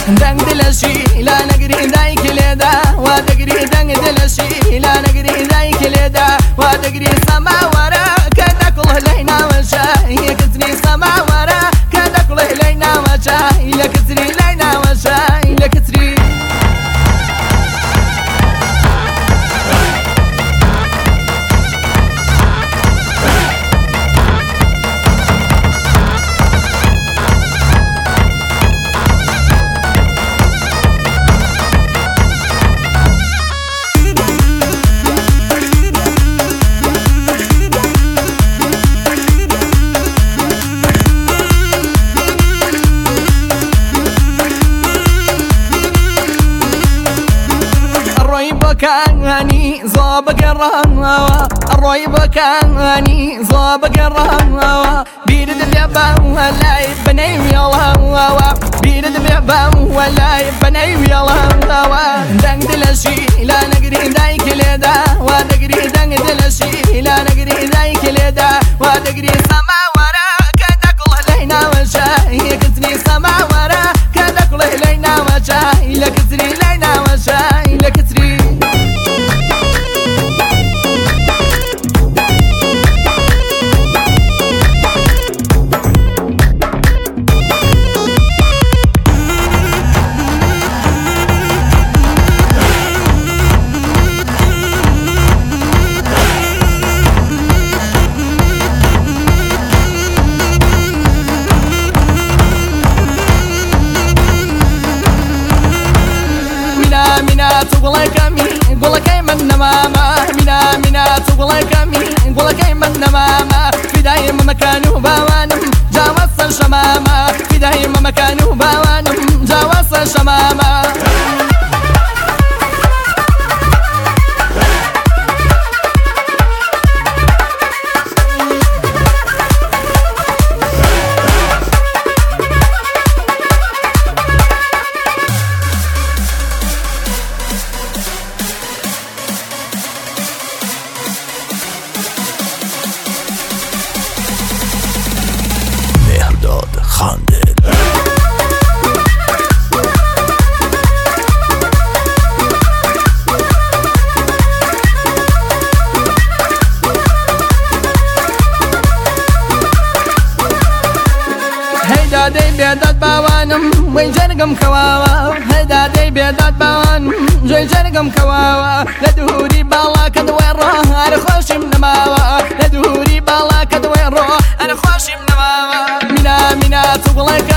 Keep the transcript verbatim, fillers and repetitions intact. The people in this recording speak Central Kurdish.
دنگ دلشی لا نگری دای کلیدا و دگری دنگ دلشی لا نگری دای کلیدا و دگری سما ورا کدا کل لینا وشا یکتنی سما ورا کدا کل لینا وشا یکتنی لینا وشا یکتنی بكاني زوبك الرهوة الروي بكاني زوبك الرهوة بيرد بيبا ولا يبني ويلا بيرد بيبا ولا يبني ويلا دنگ دلشي لا نقري داي كليدا ودقري دنگ دلشي لا نقري داي كليدا ودقري سما ورا كدا كل لينا وشا يكتني سما ورا كدا كل لينا وشا يكتني لينا وشا يكتني تقول كمي قول كيمن ماما منا منا تقول كمي قول كيمن ماما في دايم مكانه بوانم جاوز الشمامة في دايم مكانه بوانم جاوز الشمامة هيدا بيدات باوانم وين جرقم كواوا هيدا دي بيدات باوانم وين جرقم كواوا لدهوري بالا كدوين روح انا خوشي من ماوا لدهوري بالا كدوين روح انا خوشي من ماوا منا منا تقول